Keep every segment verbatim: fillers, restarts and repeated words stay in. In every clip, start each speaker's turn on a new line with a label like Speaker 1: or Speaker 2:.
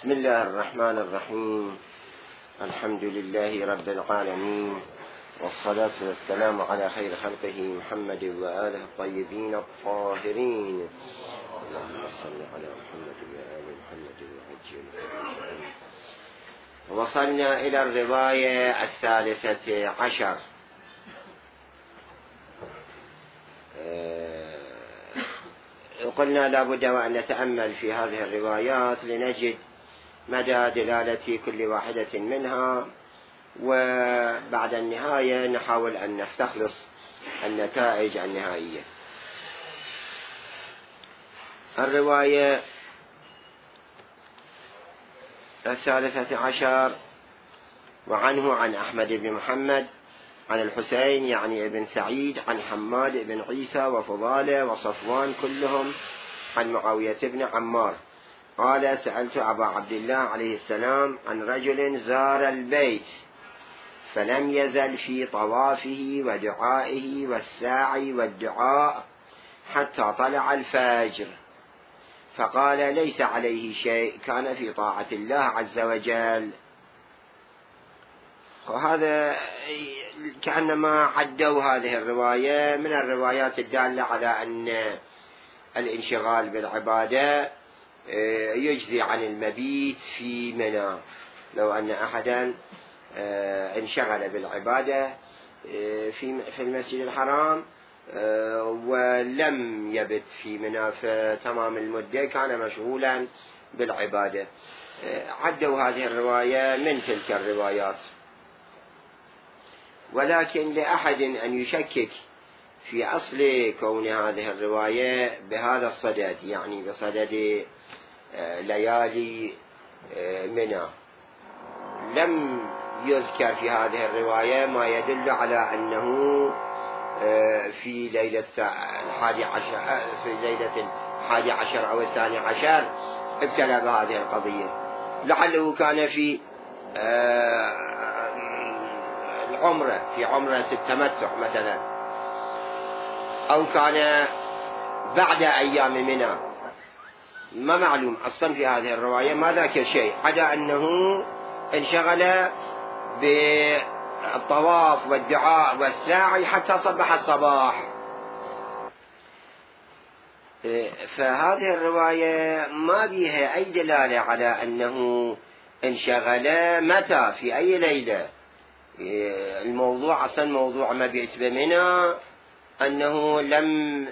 Speaker 1: بسم الله الرحمن الرحيم. الحمد لله رب العالمين، والصلاة والسلام على خير خلقه محمد وآله الطيبين الطاهرين. اللهم صل على محمد وآل محمد وعجل. وصلنا إلى الرواية الثالثة عشر. قلنا لا بد وأن نتأمل في هذه الروايات لنجد مدى دلالة كل واحدة منها، وبعد النهاية نحاول أن نستخلص النتائج النهائية. الرواية الثالثة عشر: وعنه عن أحمد بن محمد عن الحسين يعني ابن سعيد عن حماد بن عيسى وفضالة وصفوان كلهم عن معاوية بن عمار قال: سألت أبا عبد الله عليه السلام عن رجل زار البيت فلم يزل في طوافه ودعائه والساعي والدعاء حتى طلع الفجر، فقال: ليس عليه شيء، كان في طاعة الله عز وجل. وهذا كأنما عدوا هذه الرواية من الروايات الدالة على أن الانشغال بالعبادة يجزي عن المبيت في منى. لو أن أحدا انشغل بالعبادة في المسجد الحرام ولم يبت في منى في تمام المدة كان مشغولا بالعبادة. عدوا هذه الرواية من تلك الروايات. ولكن لأحد أن يشكك في أصل كون هذه الرواية بهذا الصدد، يعني بصدد ليالي منى، لم يذكر في هذه الرواية ما يدل على أنه في ليلة الحادي عشر في ليلة الحادي عشر أو الثاني عشر ابتلى بهذه القضية. لعله كان في العمرة في عمرة التمتع مثلا، أو كان بعد أيام منى، ما معلوم. أصلا في هذه الرواية ما ذكر شيء عدا أنه انشغل بالطواف والدعاء والساعي حتى صبح الصباح. فهذه الرواية ما بها أي دلالة على أنه انشغل متى في أي ليلة. الموضوع أصلا موضوع مبيت بمنى، أنه لم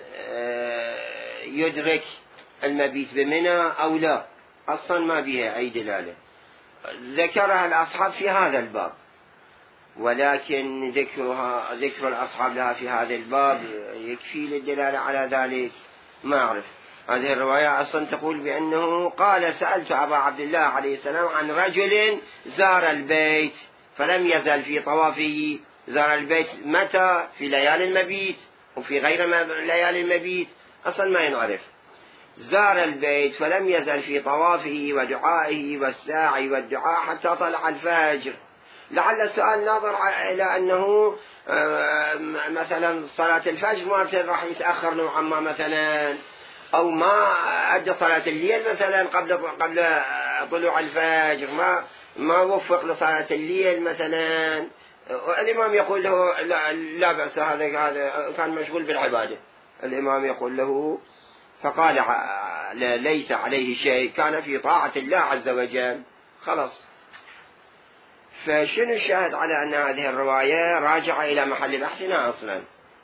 Speaker 1: يدرك المبيت بمنى أو لا، أصلا ما بها أي دلالة. ذكرها الأصحاب في هذا الباب، ولكن ذكرها ذكر الأصحاب لها في هذا الباب يكفي للدلالة على ذلك؟ ما أعرف. هذه الرواية أصلا تقول بأنه قال: سألت أبا عبد الله عليه السلام عن رجل زار البيت فلم يزل في طوافه. زار البيت متى؟ في ليالي المبيت وفي غير ليالي المبيت، أصلا ما ينعرف. زار البيت فلم يزل في طوافه ودعائه والساعي والدعاء حتى طلع الفجر. لعل السؤال ناظر إلى أنه مثلا صلاة الفجر ما راح يتأخر نوعا ما مثلا، أو ما أدى صلاة الليل مثلا قبل قبل طلوع الفجر، ما ما وفق لصلاة الليل مثلا. الإمام يقول له لا, لا بأس، هذا هذا كان مشغول بالعبادة. الإمام يقول له، فقال: ليس عليه شيء، كان في طاعة الله عز وجل. خلاص. فشنو الشاهد على أن هذه الرواية راجعة إلى محل بحثنا أصلا؟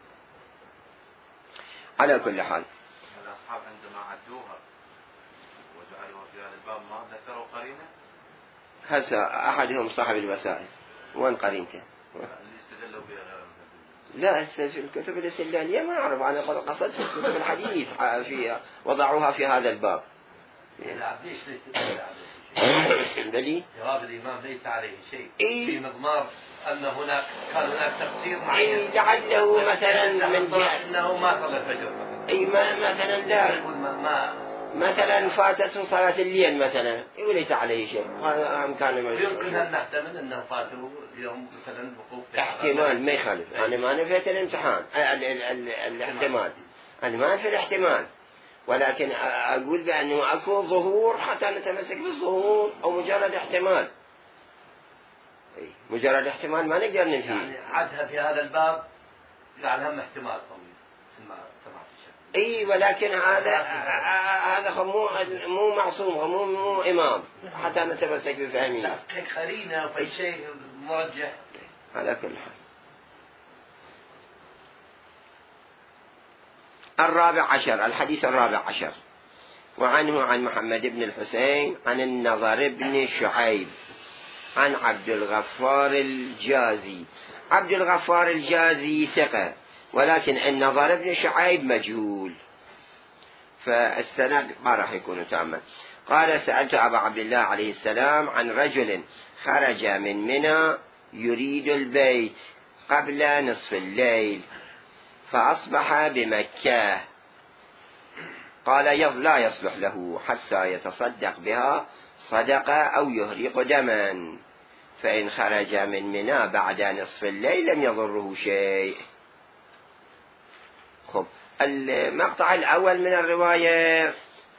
Speaker 1: على كل حال
Speaker 2: الأصحاب عندما عدوها وجعلوها في هذا الباب ما ذكروا قرينة.
Speaker 1: هسه أحدهم صاحب الوسائل، وين قرينته؟
Speaker 2: استدلوا بها.
Speaker 1: لا، هسه في الكتب الاستدلالية ما أعرف، أنا قصدت في كتب الحديث في وضعوها في هذا الباب.
Speaker 2: لا ليش ليس
Speaker 1: بلي
Speaker 2: جواب الإمام ليس عليه شيء
Speaker 1: إيه؟
Speaker 2: في مضمار أن هناك كان هناك تفسير معين.
Speaker 1: إيه لعله مثلا من
Speaker 2: جهة أنه ما صلى الفجر مثلا.
Speaker 1: أي ما مثلا لا
Speaker 2: ما
Speaker 1: مثلا فاتته صلاة الليل مثلا، يقول ليس عليه شيء. هذا أمكانه.
Speaker 2: يمكن أن نحتمل أنه فاته اليوم مثلا وقوف.
Speaker 1: احتمال ما يخالف. أنا ما نفيت الامتحان الاحتمال، أنا ما نفيت الاحتمال، ولكن أقول بأنه أكو ظهور حتى نتمسك بالظهور، أو مجرد احتمال. مجرد احتمال ما نقدر ننفيه.
Speaker 3: يعني عدها في هذا الباب جعل هم احتمال طويل ثم سمعت الشيخ.
Speaker 1: اي ولكن هذا هذا مو مو معصوم ومو مو امام حتى نتمسك بفهمه.
Speaker 3: لا كقرينه فالشيء مرجح
Speaker 1: على كل حال. الرابع عشر، الحديث الرابع عشر، وعنه عن محمد بن الحسين عن النضر بن شعيب عن عبد الغفار الجازي. عبد الغفار الجازي ثقة، ولكن النضر بن شعيب مجهول، فالسند ما راح يكون تاما. قال: سألت أبا عبد الله عليه السلام عن رجل خرج من منى يريد البيت قبل نصف الليل فأصبح بمكة، قال: لا يصلح له حتى يتصدق بها صدقة أو يهرق دما، فإن خرج من منى بعد نصف الليل لم يضره شيء. خب، المقطع الأول من الرواية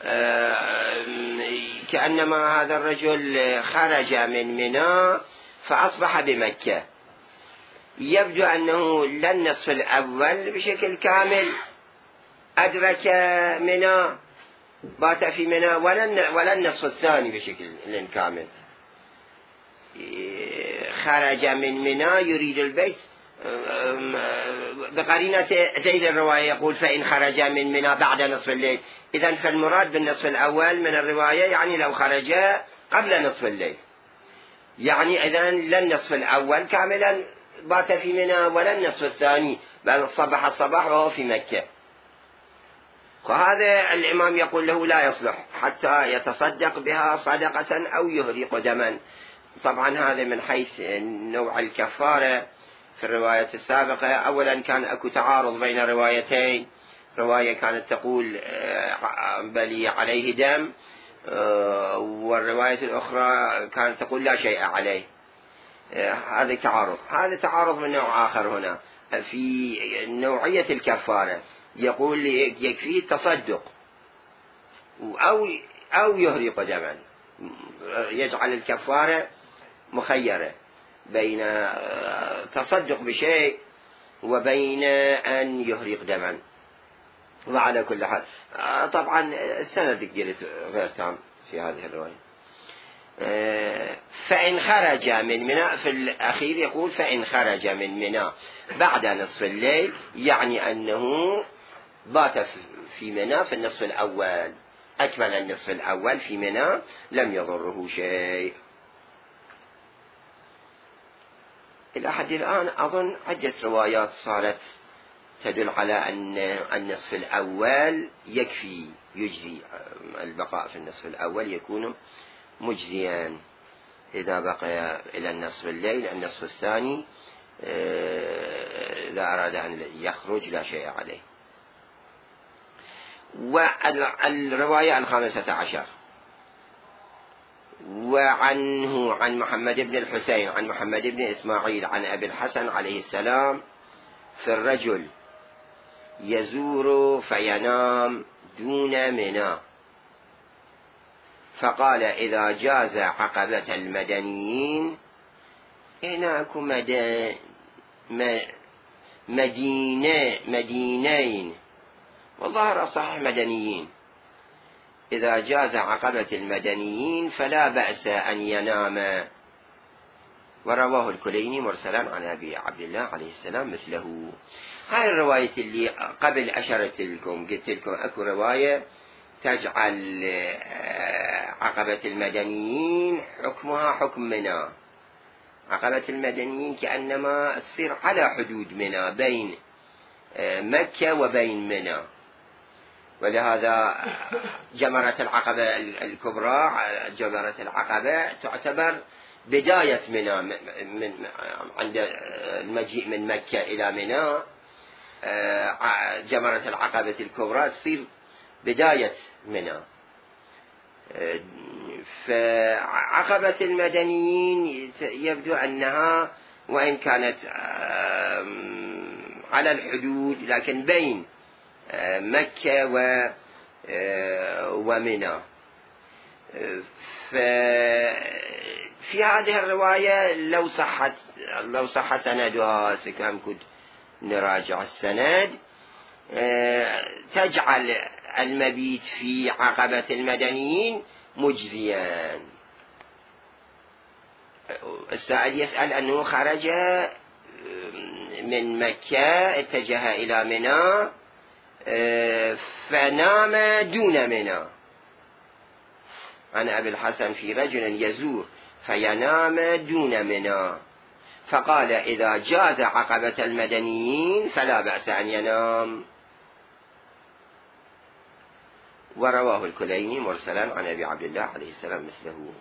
Speaker 1: كأنما هذا الرجل خرج من منى فأصبح بمكة، يبدو أنه لا النصف الأول بشكل كامل أدرك منى، بات في منى، ولا النصف الثاني بشكل كامل. خرج من منى يريد البيت بقرينة زيد الرواية يقول: فإن خرج من منى بعد نصف الليل. إذن فالمراد بالنصف الأول من الرواية يعني لو خرج قبل نصف الليل، يعني إذن لا النصف الأول كاملا بات في منى ولا النصف الثاني، بل صبح الصباح وهو في مكة. وهذا الإمام يقول له لا يصلح حتى يتصدق بها صدقة أو يهرق دما. طبعا هذا من حيث نوع الكفارة. في الرواية السابقة أولا كان أكو تعارض بين روايتين، رواية كانت تقول بل عليه دم، والرواية الأخرى كانت تقول لا شيء عليه. هذا تعارض، هذا تعارض من نوع آخر. هنا في نوعية الكفارة يقول يكفي التصدق أو أو يهرق دما، يجعل الكفارة مخيرة بين تصدق بشيء وبين أن يهرق دما. وعلى كل حال طبعا السند غير تام في هذه الرواية. فإن خرج من منى، في الأخير يقول: فإن خرج من منى بعد نصف الليل، يعني أنه بات في منى في النصف الأول، أكمل النصف الأول في منى، لم يضره شيء. إلى حد الآن أظن عدة روايات صارت تدل على أن النصف الأول يكفي، يجزي، البقاء في النصف الأول يكون مجزيا. إذا بقي إلى النصف الليل النصف الثاني إذا أراد أن يخرج لا شيء عليه. والرواية الخامسة عشر، وعنه عن محمد بن الحسين عن محمد بن إسماعيل عن أبي الحسن عليه السلام في الرجل يزور فينام دون منى، فقال: إذا جاز عقبة المدنيين، هناك مدينة مدينة مدينين، والظاهر صحيح مدنيين، إذا جاز عقبة المدنيين فلا بأس أن ينام. ورواه الكليني مرسلا عن أبي عبد الله عليه السلام مثله. هاي الرواية اللي قبل أشرت لكم، قلت لكم أكو رواية تجعل عقبة المدنيين حكمها حكم منى. عقبة المدنيين كأنما تصير على حدود منى، بين مكة وبين منى، ولهذا جمرة العقبة الكبرى، جمرة العقبة تعتبر بداية منى، من عند المجيء من مكة إلى منى. جمرة العقبة الكبرى تصير بداية منى. فعقبة المدنيين يبدو أنها وإن كانت على الحدود لكن بين مكة ومنى. في هذه الرواية لو صحت لو صح سندها سكام كنت نراجع السند تجعل المبيت في عقبة المدنيين مجزيا. السائل يسأل أنه خرج من مكة اتجه إلى منى فنام دون منى. عن أبي الحسن في رجل يزور فينام دون منى، فقال إذا جاز عقبة المدنيين فلا بأس أن ينام. ورواه الكليني مرسلا عن أبي عبد الله عليه السلام مثله.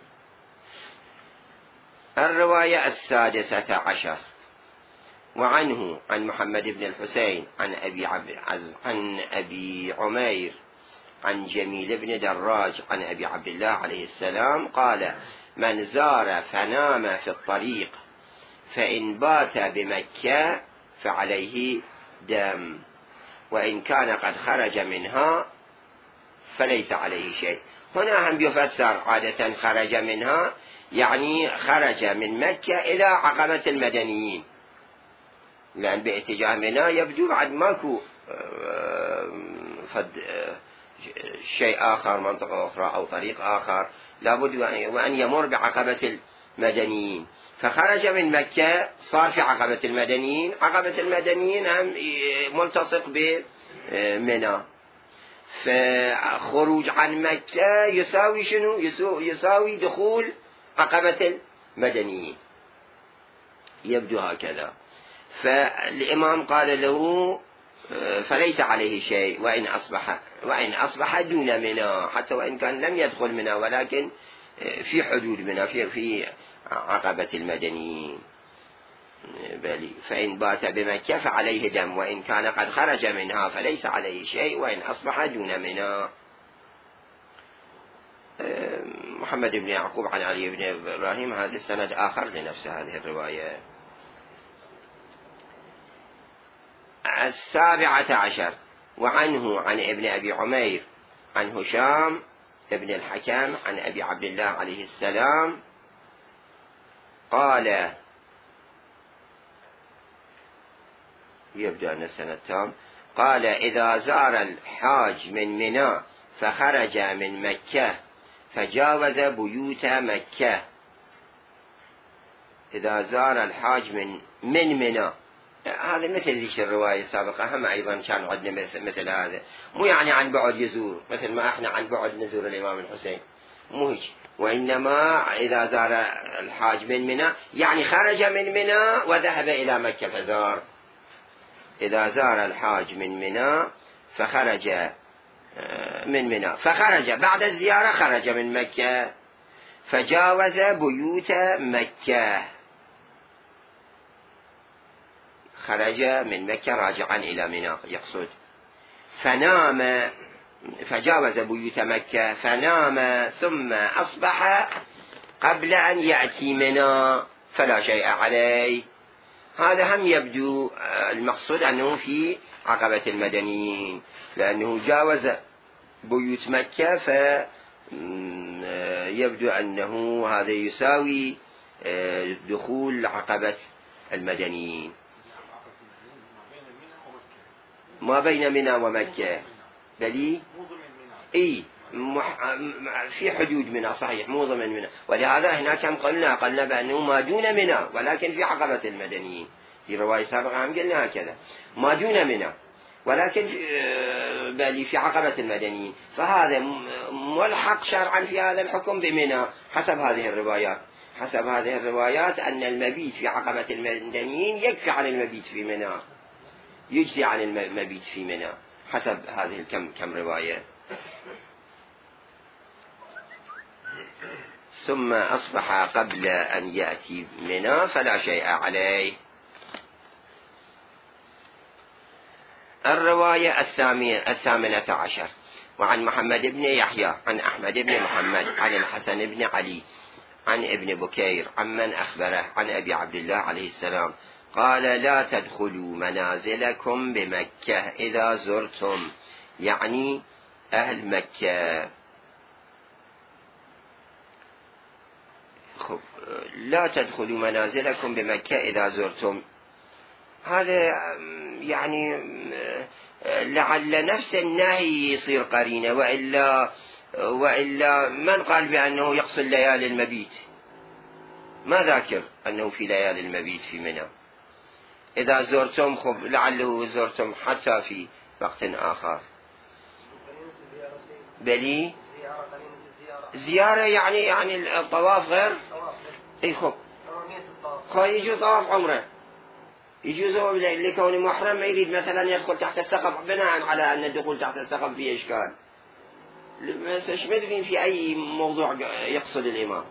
Speaker 1: الرواية السادسة عشر وعنه عن محمد بن الحسين عن أبي, عن أبي عمير عن جميل بن دراج عن أبي عبد الله عليه السلام قال من زار فنام في الطريق فإن بات بمكة فعليه دم، وإن كان قد خرج منها فليس عليه شيء. هنا هم يفسر عادة خرج منها يعني خرج من مكة إلى عقبة المدنيين، لأن باتجاه منى يبدو بعد ماكو شيء آخر، منطقة أخرى أو طريق آخر، لابد وأن يمر بعقبة المدنيين. فخرج من مكة صار في عقبة المدنيين. عقبة المدنيين هم ملتصق بمنى، فخروج عن مكة يساوي شنو؟ يساوي دخول عقبة المدنيين، يبدو هكذا. فالإمام قال له فليس عليه شيء وإن أصبح وإن أصبح دون منى، حتى وإن كان لم يدخل منى ولكن في حدود منى، في في عقبة المدنيين. بل فإن بات بمكة فعليه دم، وإن كان قد خرج منها فليس عليه شيء وإن أصبح دون منى. محمد بن يعقوب عن علي بن إبراهيم هذا السند آخر لنفس هذه الرواية. السابعة عشر وعنه عن ابن أبي عمير عن هشام ابن الحكم عن أبي عبد الله عليه السلام قال يبدأ أن السنة التام قال إذا زار الحاج من منى فخرج من مكة فجاوز بيوت مكة. إذا زار الحاج من من منى، هذا مثل ذيك الرواية السابقة، هم أيضا كان عندنا مثل هذا، مو يعني عن بعد يزور مثل ما احنا عن بعد نزور الإمام الحسين، مو هيك، وإنما إذا زار الحاج من منى يعني خرج من منى وذهب إلى مكة فزار. إذا زار الحاج من منى فخرج من منى فخرج بعد الزيارة خرج من مكة فجاوز بيوت مكة، خرج من مكة راجعا إلى منى يقصد، فنام فجاوز بيوت مكة فنام ثم أصبح قبل أن يأتي منى فلا شيء عليه. هذا هم يبدو المقصود أنه في عقبة المدنيين، لأنه جاوز بيوت مكة فيبدو أنه هذا يساوي دخول عقبة المدنيين ما بين منى ومكة. بلي اي في حدود منى صحيح، مو ضمن منى، ولهذا هناك هم قلنا قلنا بأنه ما دون منى ولكن في عقبة المدنيين. في رواية سابقة هم قلنا هكذا ما دون منى ولكن في بل في عقبة المدنيين، فهذا ملحق شرعا في هذا الحكم بمنى حسب هذه الروايات. حسب هذه الروايات أن المبيت في عقبة المدنيين يكفي عن المبيت في منى، يجزي عن المبيت في منى حسب هذه الكم كم رواية. ثم أصبح قبل أن يأتي منى فلا شيء عليه. الرواية الثامنة عشر وعن محمد بن يحيى عن أحمد بن محمد عن الحسن بن علي عن ابن بكير عمن أخبره عن أبي عبد الله عليه السلام قال لا تدخلوا منازلكم بمكة إذا زرتم، يعني أهل مكة. خب لا تدخلوا منازلكم بمكة إذا زرتم، هذا يعني لعل نفس النهي يصير قرينة، وإلا وإلا من قال بأنه يقصد ليالي المبيت؟ ما ذاكر أنه في ليالي المبيت في منى. إذا زرتم خب لعله زرتم حتى في وقت آخر. بلي زيارة يعني يعني الطواف غير اي خب خب يجوز طواف عمره، يجوز هو لكون محرم ما يريد مثلا يدخل تحت السقف بناء على أن الدخول تحت السقف فيه إشكال، بس مش مدرين في أي موضوع يقصد الإمام.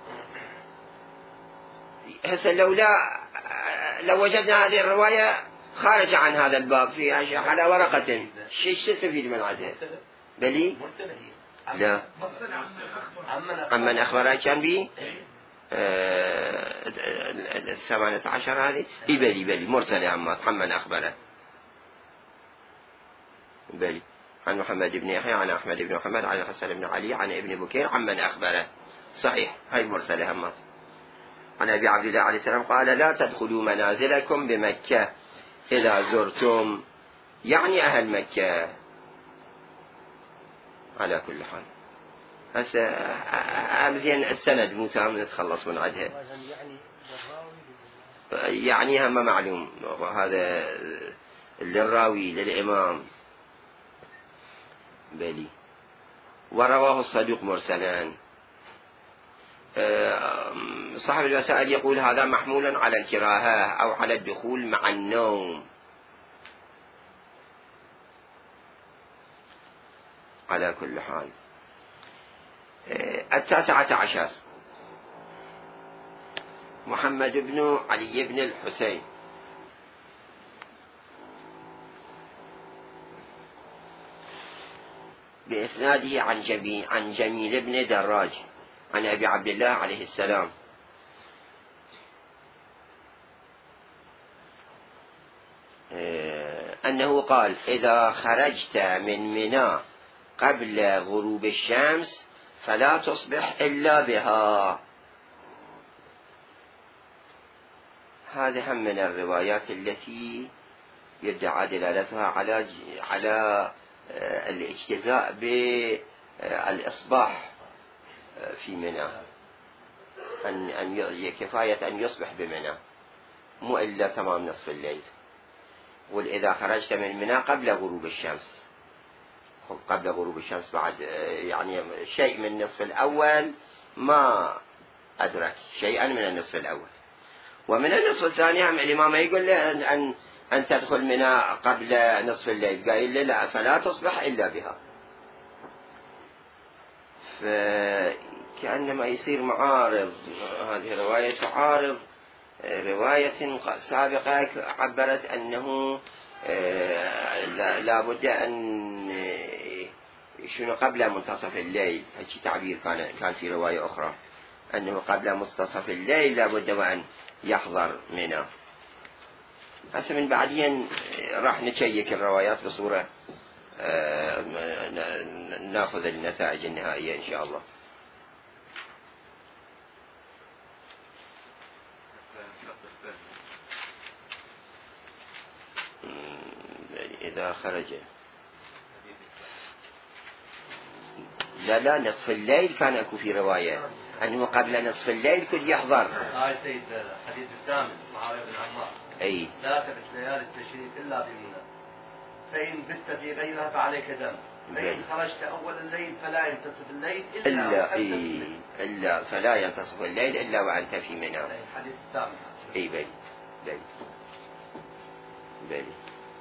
Speaker 1: هسه لو لا لو وجدنا هذه الرواية خارج عن هذا الباب في على ورقة شيء تستفيد من عدها؟ بلي لا عمن أخبره كان بي الثمانية عشر هذه إيه بلي بلي مرسل عمات عمن أخبره بلي عن محمد بن يحيى عن أحمد بن محمد عن الحسن بن علي عن ابن بكير عمن أخبره صحيح، هاي مرسل عمات. عن أبي عبد الله عليه السلام قال لا تدخلوا منازلكم بمكة إذا زرتم، يعني أهل مكة. على كل حال هسه أمزين السند مو تام نتخلص من عدها، يعني هم معلوم هذا للراوي للإمام بلي. ورواه الصدوق مرسلا. صاحب الوسائل يقول هذا محمول على الكراهة أو على الدخول مع النوم. على كل حال التاسعة عشر محمد بن علي بن الحسين بإسناده عن جميل, عن جميل بن دراج عن أبي عبد الله عليه السلام أنه قال إذا خرجت من منى قبل غروب الشمس فلا تصبح إلا بها. هذه هم من الروايات التي يدعى دلالتها على على الاجتزاء بالإصباح في منى، أن أن كفاية أن يصبح بمنى مو إلا تمام نصف الليل. وإذا خرجت من منى قبل غروب الشمس، قبل غروب الشمس بعد يعني شيء من النصف الأول ما أدرك شيئا من النصف الأول. ومن النصف الثاني هم الإمام يقول له أن, أن, أن تدخل منى قبل نصف الليل، قال له لا فلا تصبح إلا بها. فكأنما يصير معارض، هذه الرواية تعارض رواية سابقة عبرت أنه لا بد أن شنو قبل منتصف الليل، هذا تعبير كان كان في رواية أخرى أنه قبل منتصف الليل لا بد وأن يحضر منى. هسه من بعدين راح نشيك الروايات بصورة ناخذ النتائج النهائية إن شاء الله. إذا خرج لا لا نصف الليل كان أكو في رواية أنه قبل نصف الليل كل يحضر.
Speaker 3: هاي سيد الحديث الثامن معاوية بن عمار
Speaker 1: أي
Speaker 3: لا تبت ليالي التشريق إلا بمنى، فإن بت في غيرها فعليك دم، فإن خرجت أول الليل فلا ينتصف الليل إلا,
Speaker 1: إلا إيه إلا فلا ينتصف الليل إلا وأنت في منى.
Speaker 3: الحديث الثامن.
Speaker 1: أي بلي بلي بلي.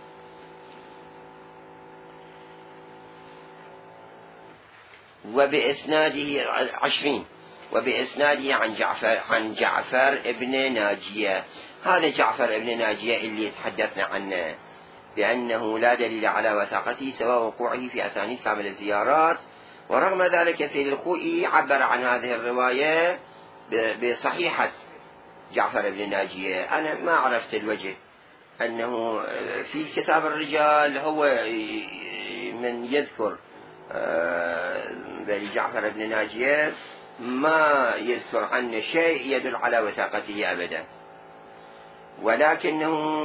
Speaker 1: وبإسناده عشرين وبإسناده عن جعفر عن جعفر ابن ناجية. هذا جعفر ابن ناجية اللي تحدثنا عنه بأنه لا دليل على وثاقته سوى وقوعه في أسانيد كامل الزيارات، ورغم ذلك سيد الخوئي عبر عن هذه الرواية بصحيحة جعفر بن ناجية. أنا ما عرفت الوجه أنه في كتاب الرجال هو من يذكر جعفر بن ناجية ما يذكر عنه شيء يدل على وثاقته أبدا، ولكنه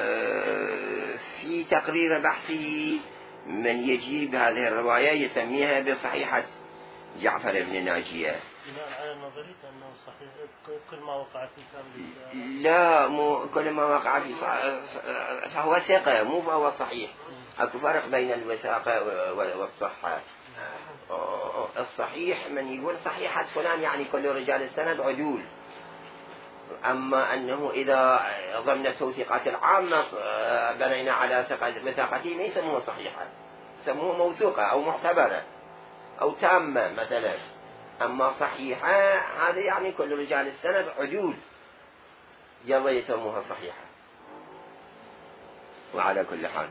Speaker 1: في تقرير بحثه من يجيب هذه الرواية يسميها بصحيحة جعفر بن ناجية.
Speaker 4: بناء على نظرية أنه صحيح كل ما وقع في كامل.
Speaker 1: لا، مو كل ما وقع في فهو ثقة، مو فهو صحيح. أكو فرق بين الوثاقة والصحة. الصحيح من يقول صحيحة فلان يعني كل رجال السند عدول، أما أنه إذا ضمن التوثيقات العامة بنينا على وثاقته ما يسموه صحيحة، يسموه موثوقة أو معتبرة أو تامة مثلا. أما صحيحة هذا يعني كل رجال السند عدول، يلا يسموها صحيحة. وعلى كل حال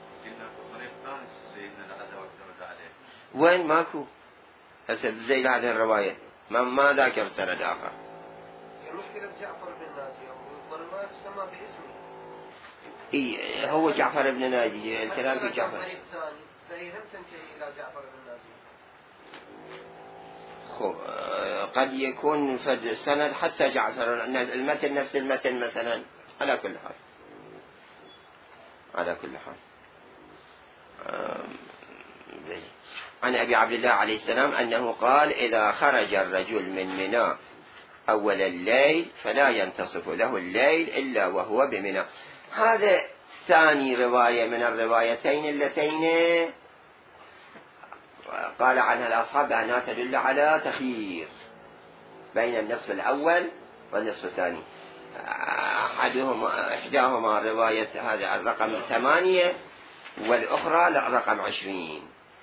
Speaker 1: وين ماكو أسد زي هذه الرواية، ما ما ذاكر سند آخر.
Speaker 3: المشكلة بجعفر بن ناجي ما يسمى باسمه.
Speaker 1: إيه هو جعفر بن ناجي، الكلام في جعفر.
Speaker 3: فهي هم تنتهي إلى جعفر بن ناجي.
Speaker 1: خو قد يكون فد سند حتى جعفر، المتن نفس المتن مثلا. على كل حال على كل حال عن أبي عبد الله عليه السلام أنه قال: إذا خرج الرجل من منى أول الليل فلا ينتصف له الليل إلا وهو بمنى. هذا ثاني رواية من الروايتين اللتين قال عنها الأصحاب أنها تدل على تخيير بين النصف الأول والنصف الثاني. أحدهما إحداهما رواية هذا الرقم ثمانية والأخرى الرقم عشرين،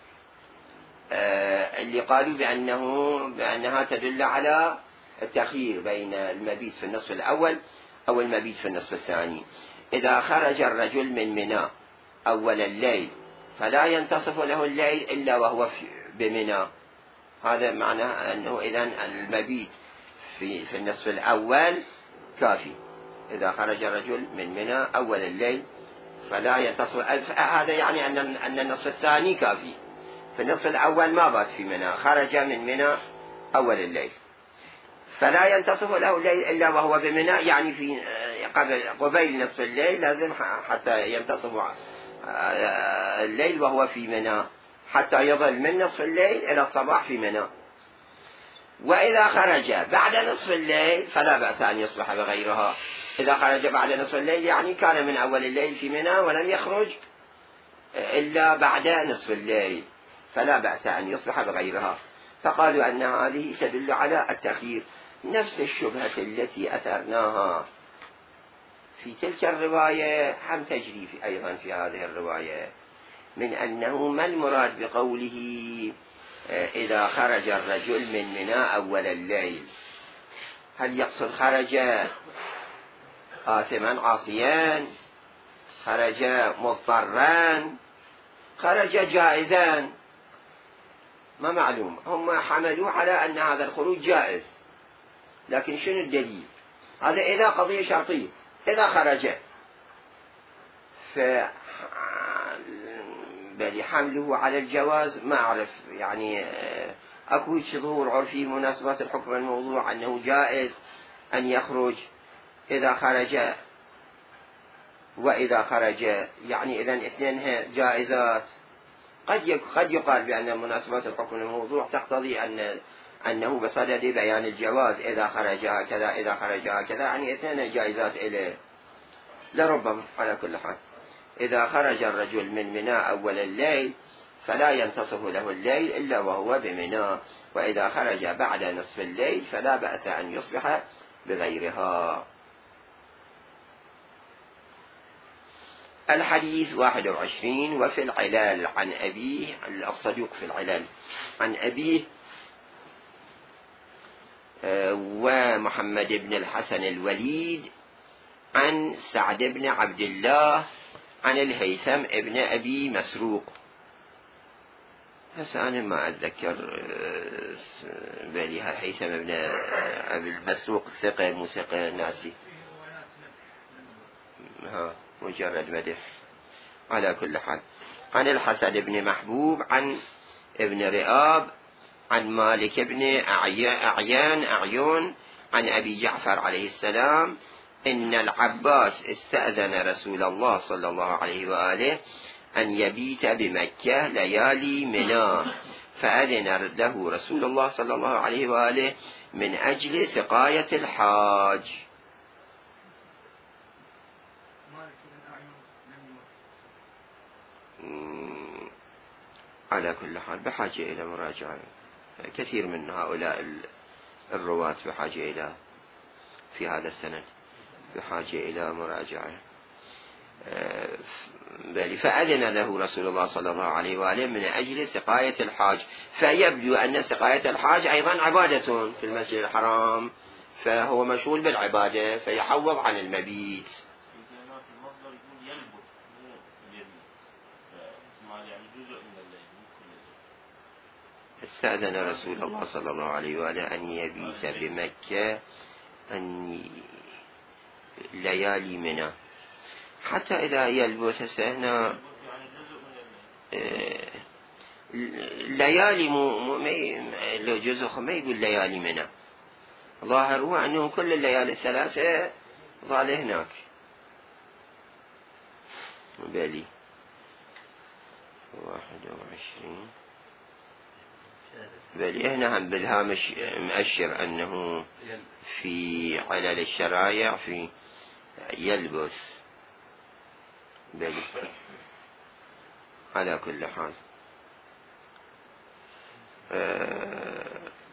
Speaker 1: اللي قالوا بأنه بأنها تدل على التخيير بين المبيت في النصف الأول أو المبيت في النصف الثاني. إذا خرج الرجل من منى أول الليل فلا ينتصف له الليل إلا وهو بمنى. هذا معناه أنه إذن المبيت في في النصف الأول كافي. إذا خرج الرجل من منى أول الليل فلا ينتصف، هذا يعني أن أن النصف الثاني كافي. في النصف الأول ما بات في منى، خرج من منى أول الليل فلا ينتصف له الليل إلا وهو بمنى، يعني في قبل قبيل نصف الليل لازم حتى ينتصف الليل وهو في منى، حتى يظل من نصف الليل إلى الصباح في منى. وإذا خرج بعد نصف الليل فلا بأس أن يصبح بغيرها. إذا خرج بعد نصف الليل يعني كان من أول الليل في منى ولم يخرج إلا بعد نصف الليل، فلا بأس أن يصبح بغيرها. فقالوا أن هذه تدل على التخيير. نفس الشبهة التي أثرناها في تلك الرواية هم تجري في أيضا في هذه الرواية، من أنه ما المراد بقوله إذا خرج الرجل من منى أول الليل؟ هل يقصد خرج آثما عاصيا، خرج مضطرا، خرج جائزا؟ ما معلوم. هم حملوا على أن هذا الخروج جائز، لكن شنو الدليل؟ هذا إذا قضية شرطية. إذا خرج ف بل حمله على الجواز ما أعرف، يعني أكو ظهور عرفي مناسبات الحكم الموضوع أنه جائز أن يخرج إذا خرج وإذا خرج، يعني إذن اثنين جائزات. قد قد يقال بأن مناسبات الحكم الموضوع تقتضي أن أنه بصدد بيان الجواز، إذا خرج هكذا إذا خرج هكذا، يعني اثنين جائزات إليه لربما. على كل حال إذا خرج الرجل من منى أول الليل فلا ينتصف له الليل إلا وهو بمنى، وإذا خرج بعد نصف الليل فلا بأس أن يصبح بغيرها. الحديث واحد وعشرين. وفي العلال عن أبيه، الصدوق في العلال عن أبيه ومحمد بن الحسن الوليد عن سعد بن عبد الله عن الهيثم ابن أبي مسروق. هسه أنا ما أتذكر بالي الهيثم ابن أبي المسروق ثقة مو ثقة ناسي، ها مجرد مدح. على كل حال عن الحسن بن محبوب عن ابن رئاب عن مالك بن أعيان أعيون عن أبي جعفر عليه السلام إن العباس استأذن رسول الله صلى الله عليه وآله أن يبيت بمكة ليالي منى، فأذن له رسول الله صلى الله عليه وآله من أجل سقاية الحاج. على كل حال بحاجة إلى مراجعة، كثير من هؤلاء الرواة بحاجة إلى في هذا السند بحاجة إلى مراجعة. بل فأذن له رسول الله صلى الله عليه وآله من أجل سقاية الحاج، فيبدو أن سقاية الحاج أيضا عبادة في المسجد الحرام، فهو مشغول بالعبادة فيحوض عن المبيت. استأذن رسول الله صلى الله عليه وآله أن يبيت بمكة أن ليالي منى، حتى إذا يلبس هنا ليالي مو لو جزء ما يقول ليالي منى، ظاهر هو أنه كل الليالي الثلاثة ظل هناك. بالي واحد وعشرين بل هنا هم بالهامش مؤشر أنه في علل الشرايع في يلبس. بل على كل حال آه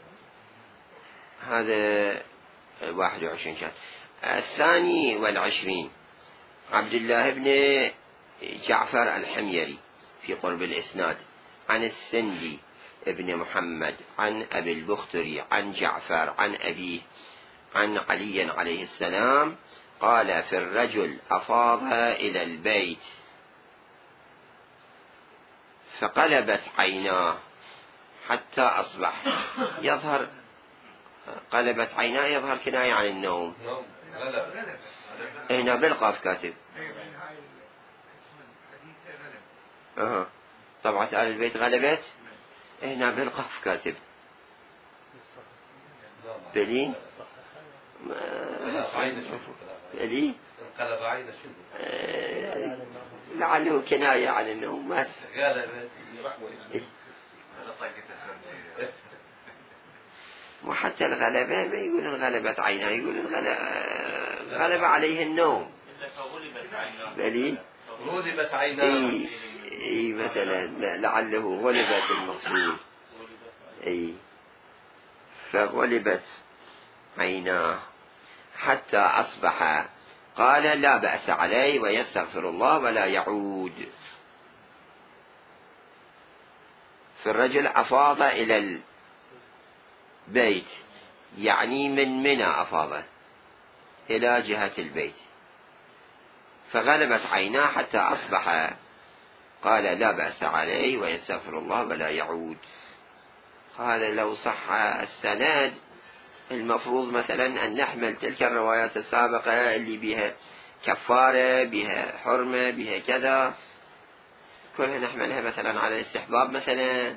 Speaker 1: هذا واحد وعشرين كان. الثاني والعشرين عبد الله بن جعفر الحميري في قرب الإسناد عن السندي ابن محمد عن أبي البختري عن جعفر عن أبيه عن علي عليه السلام قال في الرجل أفاض إلى البيت فقلبت عيناه حتى أصبح. يظهر قلبت عيناه يظهر كناية عن النوم. هنا بالقاف كاتب أه. طبعة آل البيت غلبت، هنا بالقاف كاتب بلي بلي آه لعله كناية عن النوم ما وحتى الغلبة ما يقولون غلبت عيناه، يقولون غلب عليه النوم. بلي
Speaker 3: غلبت عيناه
Speaker 1: اي اي مثلا لعله غلبت المقصود اي فغلبت عيناه حتى أصبح. قال لا بأس عليه ويستغفر الله ولا يعود. فالرجل أفاض إلى البيت يعني من منى أفاض إلى جهة البيت فغلبت عيناه حتى أصبح. قال لا بأس عليه ويستغفر الله ولا يعود. قال لو صح السند المفروض مثلا أن نحمل تلك الروايات السابقة اللي بها كفارة بها حرمة بها كذا كلها نحملها مثلا على الاستحباب مثلا.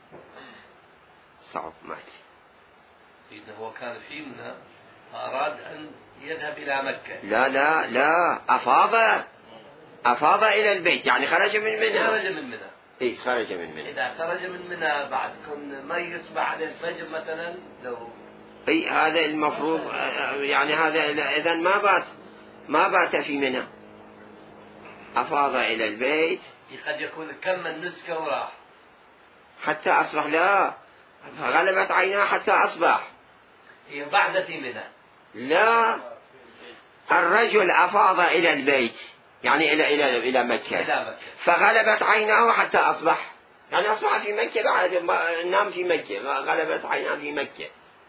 Speaker 1: صعب مات.
Speaker 3: إذا هو كان في منها أراد أن يذهب إلى مكة.
Speaker 1: لا لا لا أفاض أفاض إلى البيت يعني خرج من منى.
Speaker 3: خرج من منى.
Speaker 1: إيه خرج من منى.
Speaker 3: إذا خرج من منى بعد كن ما يصبح على الفجر مثلا لو.
Speaker 1: أي هذا المفروض يعني هذا إذا ما بات ما بات في منى أفاض إلى البيت.
Speaker 3: قد يكون كم النسكة وراح
Speaker 1: حتى أصبح. لا غلبت عيناه حتى أصبح.
Speaker 3: هي بعد في منى.
Speaker 1: لا الرجل أفاض إلى البيت يعني إلى إلى إلى مكة.
Speaker 3: إلى مكة
Speaker 1: فغلبت عيناه حتى أصبح يعني أصبح في مكة بعد نام في مكة غلبت عيناه في مكة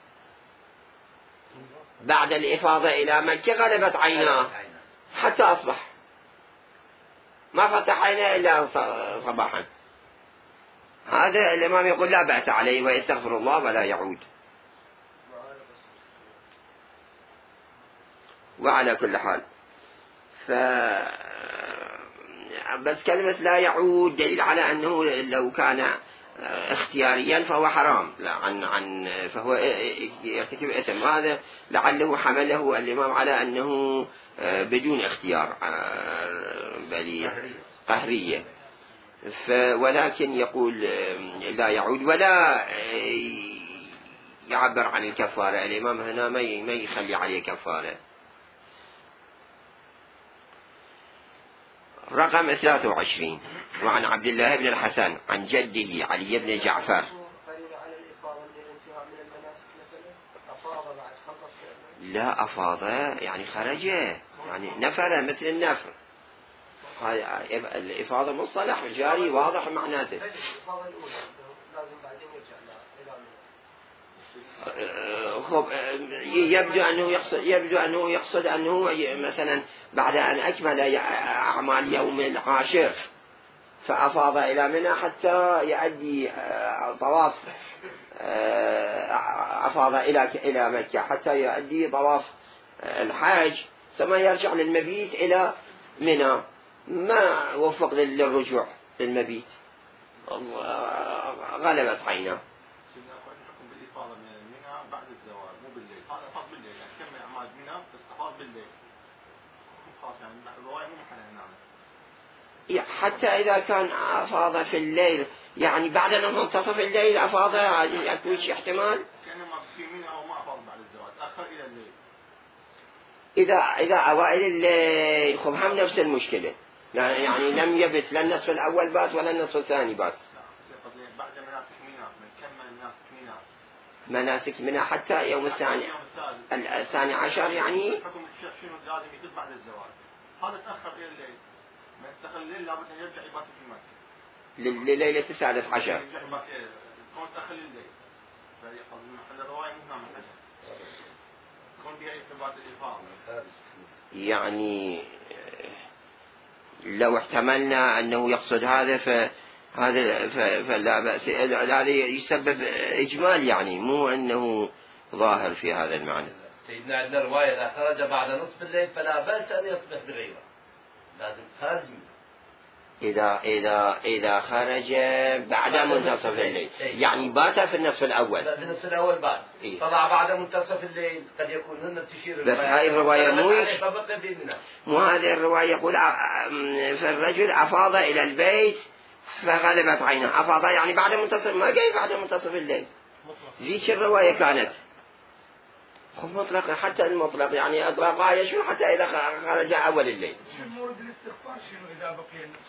Speaker 1: بعد الإفاضة إلى مكة غلبت عيناه حتى أصبح ما فتح عيناه إلا صباحا. هذا الإمام يقول لا بأس عليه ويستغفر الله ولا يعود. وعلى كل حال ف بس كلمة لا يعود دليل على أنه لو كان اختياريا فهو حرام، لا عن عن فهو يرتكب إثم. هذا لعله حمله الإمام على أنه بدون اختيار بل قهرية، ولكن يقول لا يعود ولا يعبر عن الكفارة. الإمام هنا ما يخلي عليه كفارة. رقم ثلاثة وعشرين: وعن عبد الله بن الحسن عن جده علي بن جعفر لا أفاض يعني خرج، يعني نفر مثل النفر. الإفاضة مصطلح جاري واضح معناته. خب يبدو أنه يقصد يبدو أنه يقصد أنه مثلا بعد أن أكمل أعمال يوم العاشر فأفاض إلى منى حتى يؤدي طواف، أفاض إلى إلى مكة حتى يؤدي طواف الحاج، ثم يرجع للمبيت إلى منى، ما وفق للرجوع للمبيت، غلبت عينه. حتى إذا كان أفاض في الليل، يعني بعد أن منتصف الليل أفاض، يكون شيء احتمال. إذا إذا أوائل الليل خب هم نفس المشكلة، يعني لم يبت لا النصف الأول بات ولا النصف الثاني بات.
Speaker 2: بعد مناسك منى نكمل مناسك منى
Speaker 1: مناسك منى حتى يوم الثاني الثاني عشر، يعني
Speaker 2: حكم الشيخ شنو لازم يكون بعد الزواج. هذا تأخر إلى الليل، ما تأخر الليل لابد أن يرجع يبات في مكة
Speaker 1: لليلة الثالث عشر.
Speaker 2: يرجع يبات كون تأخر الليل، فيقصد من الرواية مهمة من حاجة كون بها ارتباط الإفاضة.
Speaker 1: يعني لو احتملنا أنه يقصد هذا فهذا فلا بأس، هذا يسبب إجمال، يعني مو أنه ظاهر في هذا المعنى.
Speaker 3: سيدنا عندنا رواية إذا خرج بعد نصف الليل فلا بأس أن يصبح بغيره، لازم خارج
Speaker 1: إذا إذا إذا خرج بعد منتصف الليل، يعني بات في النصف الأول.
Speaker 3: في النصف الأول بات إيه؟ طلع بعد منتصف الليل قد يكون هن تشير.
Speaker 1: بس هاي الرواية مو مو هذه الرواية يقول فالرجل أفاض إلى البيت فغلبت عينه. أفاض يعني بعد منتصف، ما جاي بعد منتصف الليل. ذيك الرواية كانت خب مطلق، حتى المطلق يعني أطلقها يشمل حتى إذا خرج أول الليل.
Speaker 5: مورد الاستغفار شنو إذا بقي النصف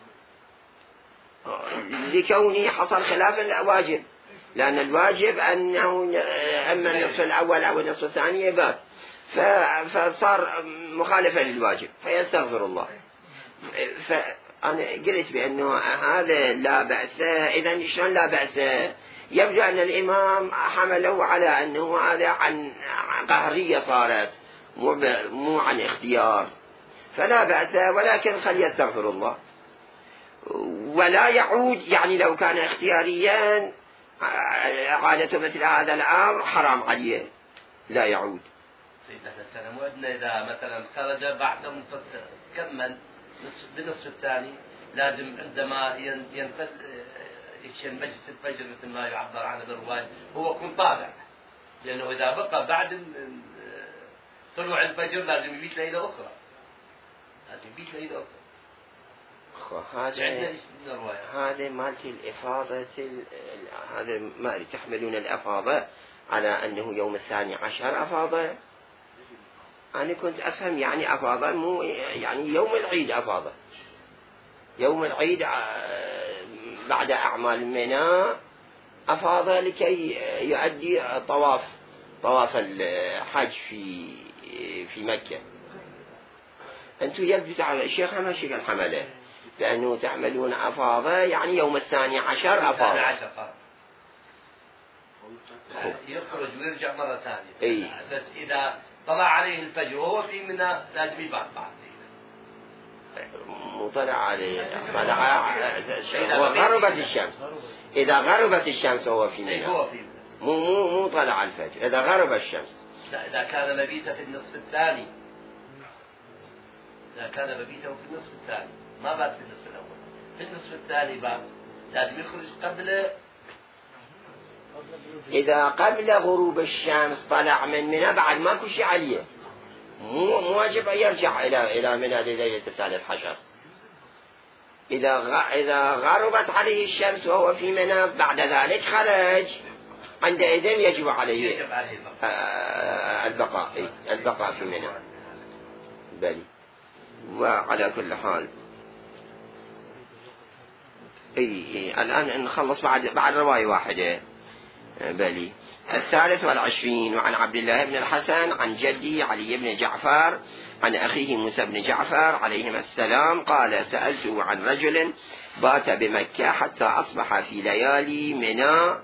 Speaker 5: الأول؟
Speaker 1: لكونه حصل خلاف الواجب، لأن الواجب أنه أما النصف الأول أو النصف الثاني يبات، فصار مخالفة للواجب فيستغفر الله. فأنا قلت بأنه هذا لا بأس. إذن شلون لا بأس؟ يبدو أن الإمام حمله على أنه هذا عن قهرية صارت، مو عن اختيار، فلا بأس، ولكن خلي يستغفر الله ولا يعود. يعني لو كان اختياريا عادة مثل هذا الأمر حرام عليه، لا يعود.
Speaker 3: سيدنا موعدنا إذا مثلا خرج بعد منتصف كمل بنصف الثاني، لازم عندما ينفذ يشن مجلس الفجر مثل ما يعبر عنه بالرواية هو يكون طالع، لأنه إذا بقى بعد طلوع الفجر لازم يبيت ليلة أخرى، لازم يبيت ليلة أخرى.
Speaker 1: هذا هذا مالتي الإفاضة، هذا ما تحملون الأفاضة على أنه يوم الثاني عشر أفاضة. أنا كنت أفهم يعني أفاضة مو يعني يوم العيد أفاضة، يوم العيد بعد أعمال منى أفاض لكي يؤدي طواف طواف الحج في في مكة. أنتم يبدو تعمل الشيخ ما شكل حمله لأنه تعملون أفاضة يعني يوم الثاني عشر أفاض
Speaker 3: يخرج ويرجع مرة ثانية.
Speaker 1: أي.
Speaker 3: بس إذا طلع عليه الفجر وهو في منى لازم يبعد بعد.
Speaker 1: مو طلع عليه، طلع غربت الشمس. إذا غربت الشمس هو في منى، مو مو مو طلع الفجر. إذا غرب الشمس.
Speaker 3: لا، إذا كان مبيتا في النصف الثاني، إذا كان مبيتا في النصف الثاني ما بات في النصف الأول، في النصف الثاني بات لازم يخرج قبل
Speaker 1: إذا قبل غروب الشمس طلع من منى بعد ماكو شيء عليه، مو واجب أن يرجع إلى إلى منى لليلة الثالث عشر. إذا إذا غربت عليه الشمس وهو في منى بعد ذلك خرج، عندئذ يجب عليه البقاء البقاء في منى. بلي. وعلى كل حال اي اي الآن نخلص بعد بعد رواية واحدة. بلي. الثالث والعشرين وعن عبد الله بن الحسن عن جدي علي بن جعفر عن أخيه موسى بن جعفر عليهما السلام قال سألته عن رجل بات بمكة حتى أصبح في ليالي منى.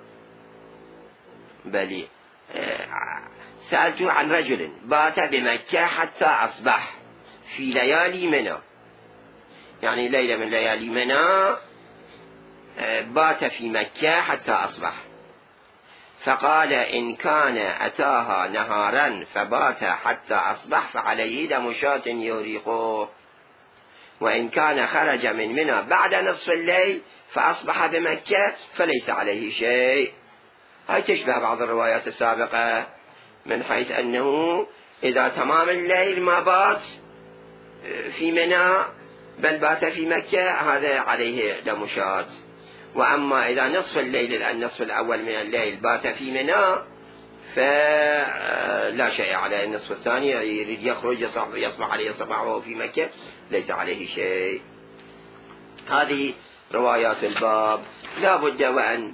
Speaker 1: بلي. سألته عن رجل بات بمكة حتى أصبح في ليالي منى، يعني ليلة من ليالي منى بات في مكة حتى أصبح، فقال إن كان أتاها نهارا فبات حتى أصبح فعليه دم شاة يوريقه، وإن كان خرج من منى بعد نصف الليل فأصبح بمكة فليس عليه شيء. هاي تشبه بعض الروايات السابقة من حيث أنه إذا تمام الليل ما بات في منى بل بات في مكة هذا عليه دم شاة. وأما إذا نصف الليل النصف الأول من الليل بات في منى فلا شيء عليه، النصف الثاني يريد يخرج يصبح عليه صباح وهو في مكة ليس عليه شيء. هذه روايات الباب. لا بد وأن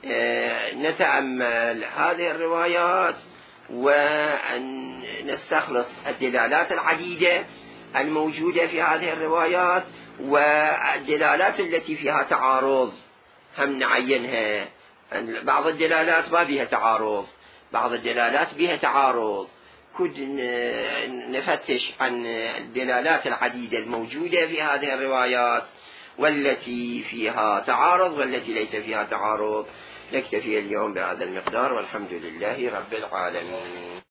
Speaker 1: نتأمل هذه الروايات وأن نستخلص الدلالات العديدة الموجودة في هذه الروايات والدلالات التي فيها تعارض هم نعينها. بعض الدلالات ما بها تعارض، بعض الدلالات بها تعارض، كد نفتش عن الدلالات العديدة الموجودة في هذه الروايات والتي فيها تعارض والتي ليس فيها تعارض. نكتفي اليوم بهذا المقدار والحمد لله رب العالمين.